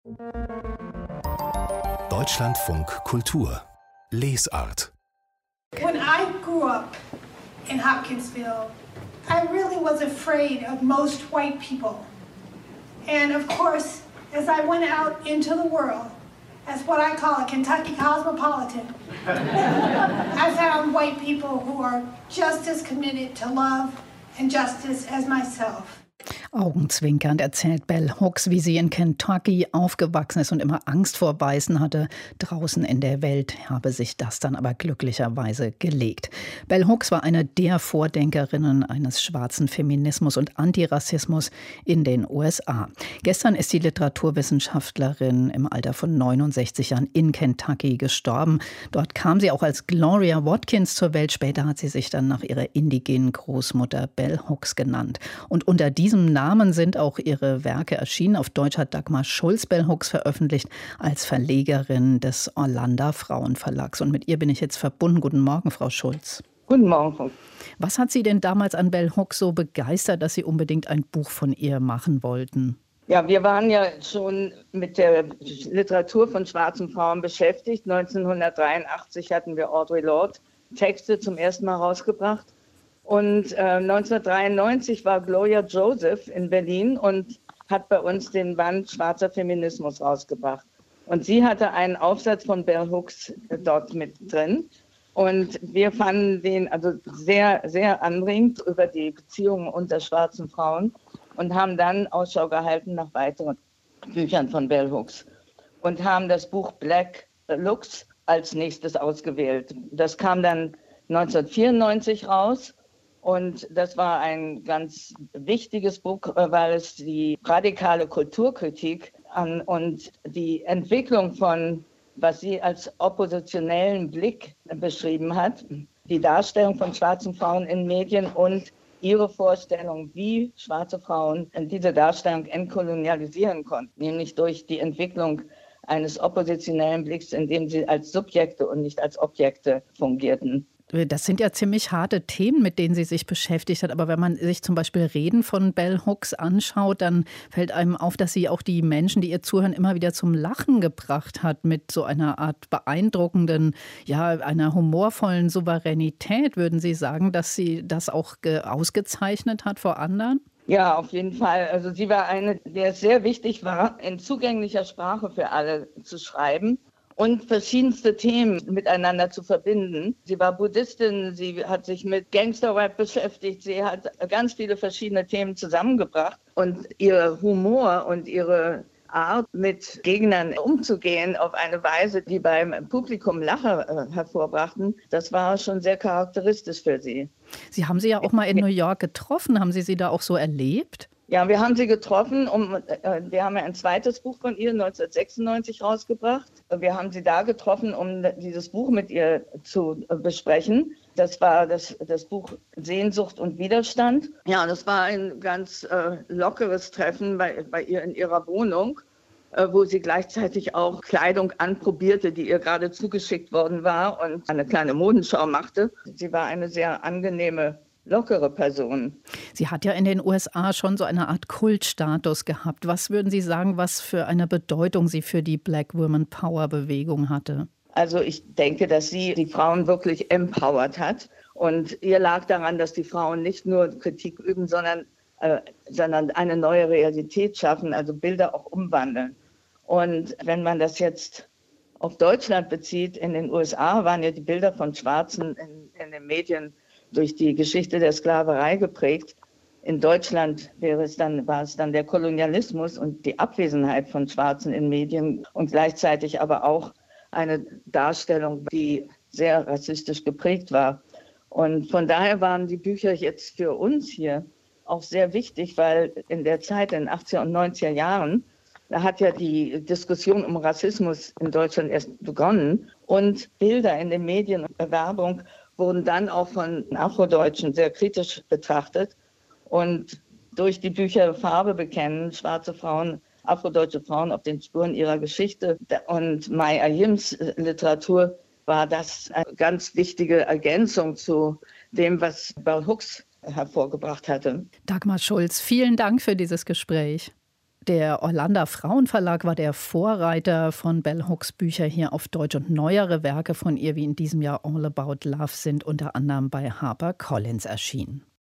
Deutschlandfunk Kultur Lesart. When I grew up in Hopkinsville, I really was afraid of most white people. And of course, as I went out into the world, as what I call a Kentucky cosmopolitan, I found white people who are just as committed to love and justice as myself. Augenzwinkernd erzählt Bell Hooks, wie sie in Kentucky aufgewachsen ist und immer Angst vor Weißen hatte. Draußen in der Welt habe sich das dann aber glücklicherweise gelegt. Bell Hooks war eine der Vordenkerinnen eines schwarzen Feminismus und Antirassismus in den USA. Gestern ist die Literaturwissenschaftlerin im Alter von 69 Jahren in Kentucky gestorben. Dort kam sie auch als Gloria Watkins zur Welt. Später hat sie sich dann nach ihrer indigenen Großmutter Bell Hooks genannt. Und unter diesem Namen sind auch ihre Werke erschienen. Auf Deutsch hat Dagmar Schulz Bell Hooks veröffentlicht als Verlegerin des Orlando Frauenverlags. Und mit ihr bin ich jetzt verbunden. Guten Morgen, Frau Schulz. Guten Morgen. Was hat Sie denn damals an Bell Hooks so begeistert, dass Sie unbedingt ein Buch von ihr machen wollten? Ja, wir waren ja schon mit der Literatur von schwarzen Frauen beschäftigt. 1983 hatten wir Audre Lorde Texte zum ersten Mal rausgebracht. Und 1993 war Gloria Joseph in Berlin und hat bei uns den Band Schwarzer Feminismus rausgebracht. Und sie hatte einen Aufsatz von Bell Hooks dort mit drin. Und wir fanden den also sehr, sehr anregend über die Beziehungen unter schwarzen Frauen und haben dann Ausschau gehalten nach weiteren Büchern von Bell Hooks und haben das Buch Black Looks als nächstes ausgewählt. Das kam dann 1994 raus. Und das war ein ganz wichtiges Buch, weil es die radikale Kulturkritik und die Entwicklung von, was sie als oppositionellen Blick beschrieben hat, die Darstellung von schwarzen Frauen in Medien und ihre Vorstellung, wie schwarze Frauen diese Darstellung entkolonialisieren konnten, nämlich durch die Entwicklung eines oppositionellen Blicks, in dem sie als Subjekte und nicht als Objekte fungierten. Das sind ja ziemlich harte Themen, mit denen sie sich beschäftigt hat. Aber wenn man sich zum Beispiel Reden von Bell Hooks anschaut, dann fällt einem auf, dass sie auch die Menschen, die ihr zuhören, immer wieder zum Lachen gebracht hat mit so einer Art beeindruckenden, ja, einer humorvollen Souveränität. Würden Sie sagen, dass sie das auch ausgezeichnet hat vor anderen? Ja, auf jeden Fall. Also sie war eine, der es sehr wichtig war, in zugänglicher Sprache für alle zu schreiben und verschiedenste Themen miteinander zu verbinden. Sie war Buddhistin, sie hat sich mit Gangster-Rap beschäftigt, sie hat ganz viele verschiedene Themen zusammengebracht. Und ihr Humor und ihre Art, mit Gegnern umzugehen auf eine Weise, die beim Publikum Lacher hervorbrachten, das war schon sehr charakteristisch für sie. Sie haben sie ja auch mal in New York getroffen. Haben Sie sie da auch so erlebt? Ja, wir haben sie getroffen. Wir haben ja ein zweites Buch von ihr 1996 rausgebracht. Wir haben sie da getroffen, um dieses Buch mit ihr zu besprechen. Das war das Buch Sehnsucht und Widerstand. Ja, das war ein ganz lockeres Treffen bei ihr in ihrer Wohnung, wo sie gleichzeitig auch Kleidung anprobierte, die ihr gerade zugeschickt worden war und eine kleine Modenschau machte. Sie war eine sehr angenehme, lockere Person. Sie hat ja in den USA schon so eine Art Kultstatus gehabt. Was würden Sie sagen, was für eine Bedeutung sie für die Black Women Power Bewegung hatte? Also ich denke, dass sie die Frauen wirklich empowered hat. Und ihr lag daran, dass die Frauen nicht nur Kritik üben, sondern eine neue Realität schaffen, also Bilder auch umwandeln. Und wenn man das jetzt auf Deutschland bezieht, in den USA waren ja die Bilder von Schwarzen in den Medien durch die Geschichte der Sklaverei geprägt. In Deutschland war es dann der Kolonialismus und die Abwesenheit von Schwarzen in Medien und gleichzeitig aber auch eine Darstellung, die sehr rassistisch geprägt war. Und von daher waren die Bücher jetzt für uns hier auch sehr wichtig, weil in der Zeit, in den 80er und 90er Jahren, da hat ja die Diskussion um Rassismus in Deutschland erst begonnen und Bilder in den Medien und Werbung wurden dann auch von Afrodeutschen sehr kritisch betrachtet. Und durch die Bücher Farbe bekennen, schwarze Frauen, afrodeutsche Frauen auf den Spuren ihrer Geschichte und Mai Ayims Literatur war das eine ganz wichtige Ergänzung zu dem, was Bell Hooks hervorgebracht hatte. Dagmar Schulz, vielen Dank für dieses Gespräch. Der Orlando Frauenverlag war der Vorreiter von Bell Hooks Bücher hier auf Deutsch und neuere Werke von ihr wie in diesem Jahr All About Love sind unter anderem bei HarperCollins erschienen.